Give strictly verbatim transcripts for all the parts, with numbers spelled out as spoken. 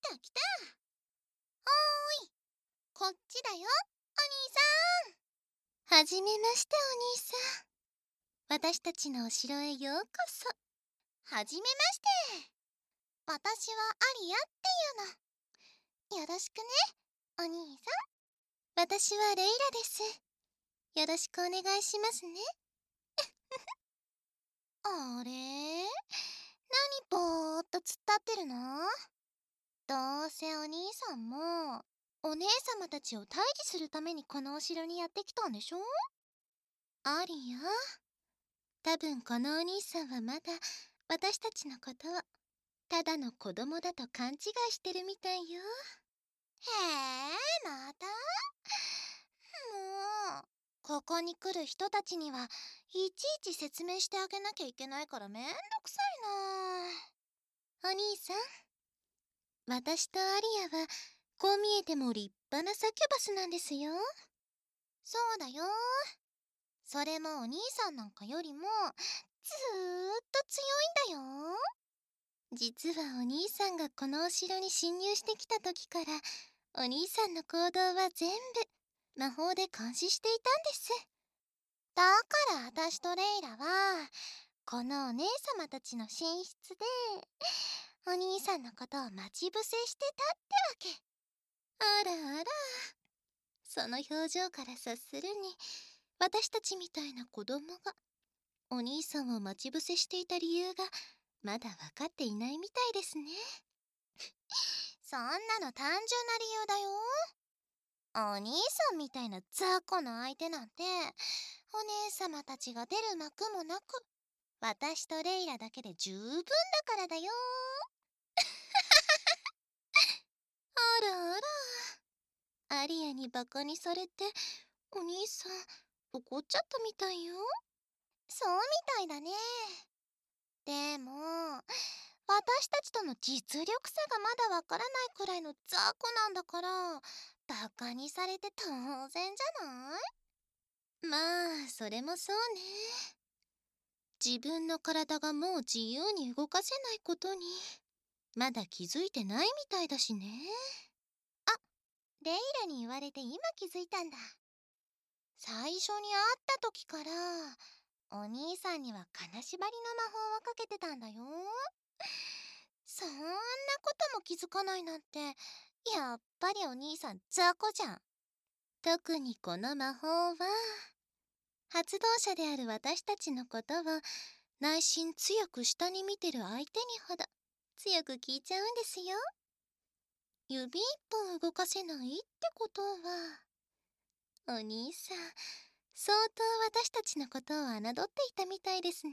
た来た。おーい、こっちだよ、お兄さん。はじめまして、お兄さん。私たちのお城へようこそ。はじめまして。私はアリアっていうの。よろしくね、お兄さん。私はレイラです。よろしくお願いしますね。あれ？何ぼーっと突っ立ってるの？どうせお兄さんもお姉様たちを退治するためにこのお城にやってきたんでしょ？アリア、多分このお兄さんはまだ私たちのことをただの子供だと勘違いしてるみたいよ。へえ、また？もう、ここに来る人たちにはいちいち説明してあげなきゃいけないからめんどくさいな。お兄さん、私とアリアはこう見えても立派なサキュバスなんですよ。そうだよ。それもお兄さんなんかよりもずーっと強いんだよ。実はお兄さんがこのお城に侵入してきた時からお兄さんの行動は全部魔法で監視していたんです。だから私とレイラはこのお姉様たちの寝室でお兄さんのことを待ち伏せしてたってわけ。あらあら、その表情から察するに私たちみたいな子供がお兄さんを待ち伏せしていた理由がまだ分かっていないみたいですね。そんなの単純な理由だよ。お兄さんみたいな雑魚の相手なんてお姉様たちが出る幕もなく私とレイラだけで十分だからだよ。あらあら、アリアにバカにされてお兄さん怒っちゃったみたいよ。そうみたいだね。でも私たちとの実力差がまだわからないくらいの雑魚なんだからバカにされて当然じゃない？まあそれもそうね。自分の体がもう自由に動かせないことにまだ気づいてないみたいだしね。あ、レイラに言われて今気づいたんだ。最初に会った時からお兄さんには金縛りの魔法をかけてたんだよ。そんなことも気づかないなんてやっぱりお兄さん雑魚じゃん。特にこの魔法は発動者である私たちのことを内心強く下に見てる相手にほど強く効いちゃうんですよ。指一本動かせないってことはお兄さん相当私たちのことを侮っていたみたいですね。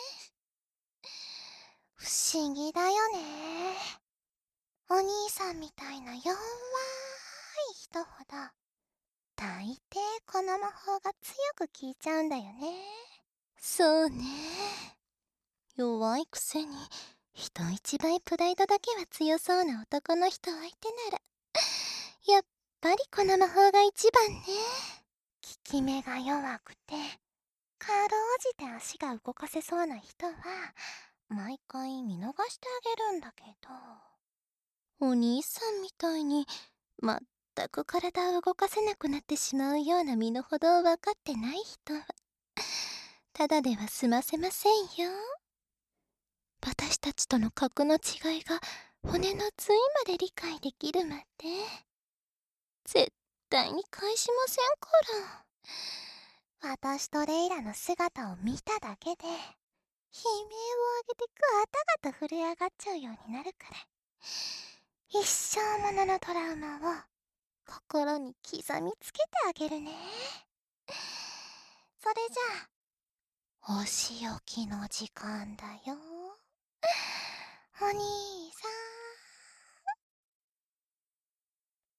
不思議だよね。お兄さんみたいな弱い人ほど大抵この魔法が強く効いちゃうんだよね。そうね、弱いくせに人一倍プライドだけは強そうな男の人相手ならやっぱりこの魔法が一番ね。効き目が弱くてかろうじて足が動かせそうな人は毎回見逃してあげるんだけど、お兄さんみたいに全く体を動かせなくなってしまうような身の程を分かってない人はただでは済ませませんよ。私たちとの格の違いが骨の髄まで理解できるまで絶対に返しませんから。私とレイラの姿を見ただけで悲鳴を上げてガタガタ震え上がっちゃうようになるから、一生もののトラウマを心に刻みつけてあげるね。それじゃあお仕置きの時間だよ、お兄